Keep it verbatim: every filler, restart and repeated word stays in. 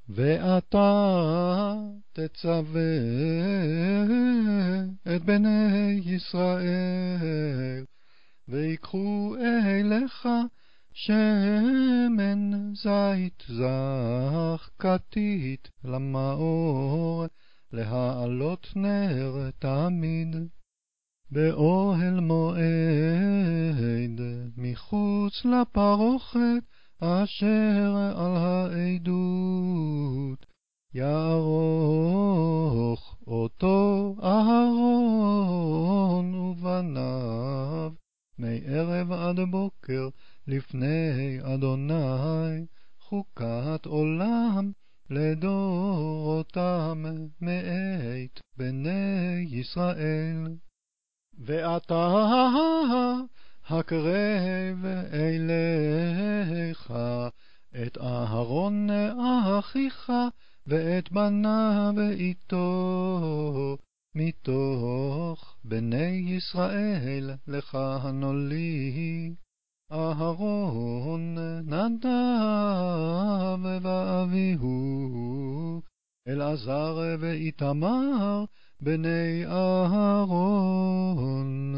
ואתה תצווה את בני ישראל, ויקחו אליך שמן זית זך כתית למאור, להעלות נר תמיד באוהל מועד, מחוץ לפרוכת אשר על העדות. יערוך אותו אהרון ובניו מערב עד בוקר לפני אדוני, חוקת עולם לדורותם מאת בני ישראל. ואתה הקרב אליך את אהרון אחיך ואת בניו איתו מתוך בני ישראל לכהנו לי, אהרון נדב ואביהו, אלעזר ואיתמר בני אהרון.